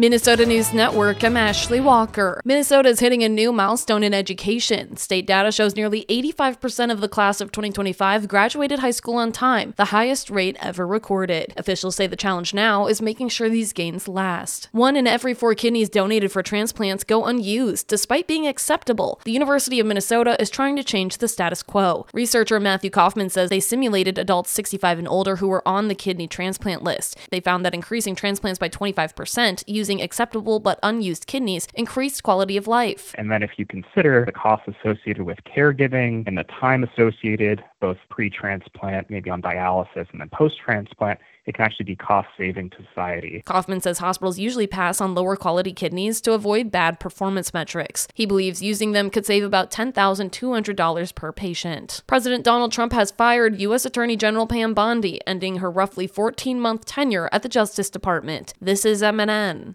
Minnesota News Network, I'm Ashley Walker. Minnesota is hitting a new milestone in education. State data shows nearly 85% of the class of 2025 graduated high school on time, the highest rate ever recorded. Officials say the challenge now is making sure these gains last. 1 in every 4 kidneys donated for transplants go unused, despite being acceptable. The University of Minnesota is trying to change the status quo. Researcher Matthew Kaufman says they simulated adults 65 and older who were on the kidney transplant list. They found that increasing transplants by 25% using acceptable but unused kidneys increased quality of life. And then if you consider the costs associated with caregiving and the time associated, both pre-transplant, maybe on dialysis, and then post-transplant, it can actually be cost-saving to society. Kaufman says hospitals usually pass on lower quality kidneys to avoid bad performance metrics. He believes using them could save about $10,200 per patient. President Donald Trump has fired U.S. Attorney General Pam Bondi, ending her roughly 14-month tenure at the Justice Department. This is MNN.